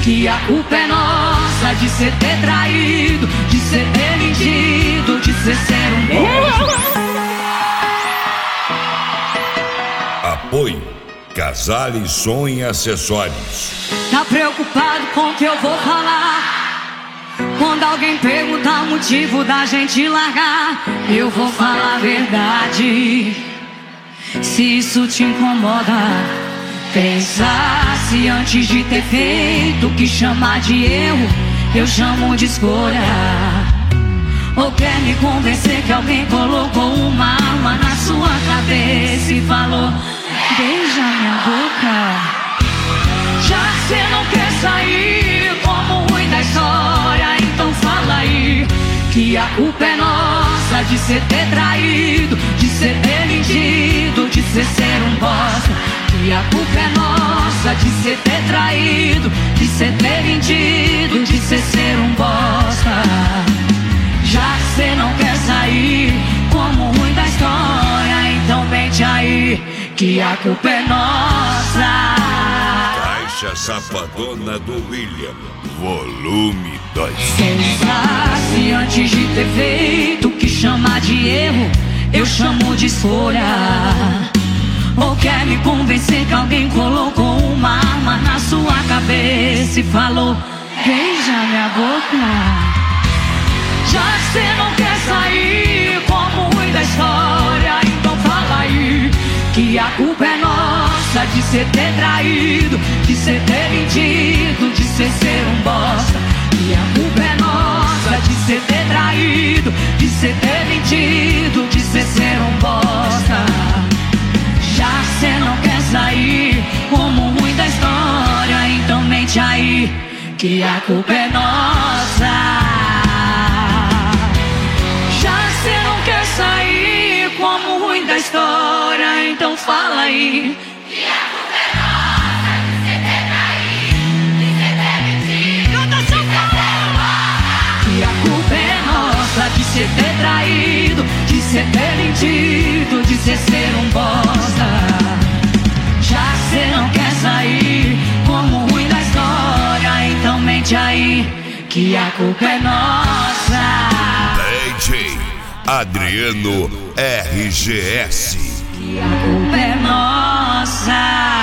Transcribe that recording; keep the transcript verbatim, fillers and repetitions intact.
que a culpa é nossa de ser ter traído, de ser ter mentido, de ser ser um bosta. Apoio Casale Som e Acessórios. Tá preocupado com o que eu vou falar? Quando alguém perguntar o motivo da gente largar, eu vou falar a verdade. Se isso te incomoda, pensasse antes de ter feito o que chamar de erro, eu chamo de escolha. Ou quer me convencer que alguém colocou uma arma na sua cabeça e falou: beija minha boca. Já que cê não quer sair como ruim da história, então fala aí que a culpa é nossa de ser ter traído, de ser ter mentido, de ser ser um bosta. Que a culpa é nossa de ser ter traído, de ser ter mentido, de ser ser um bosta. Já que cê não quer sair como ruim da história, então mente aí que a culpa é nossa. Caixa Safadona do William, volume dois. Pensasse antes de ter feito o que chamar de erro, eu chamo de escolha. Ou quer me convencer que alguém colocou uma arma na sua cabeça e falou: beija minha boca. Já que cê não quer sair como ruim da história, então fala aí que a culpa é nossa de ser ter traído, de ser ter mentido, de ser ser um bosta. E a culpa é nossa de ser ter traído, de ser ter mentido, de ser ser um bosta. Já que cê não quer sair como ruim da história, então mente aí que a culpa é nossa. Sair como ruim da história, então fala aí que a culpa é nossa de ser ter traído, de ser ter mentido, de ser ser um bosta. Que a culpa é nossa de ser ter traído, de ser ter mentido, de ser ser um bosta. Já que cê não quer sair como ruim da história, então mente aí que a culpa é nossa. D J Adriano R G S. Que a culpa é nossa.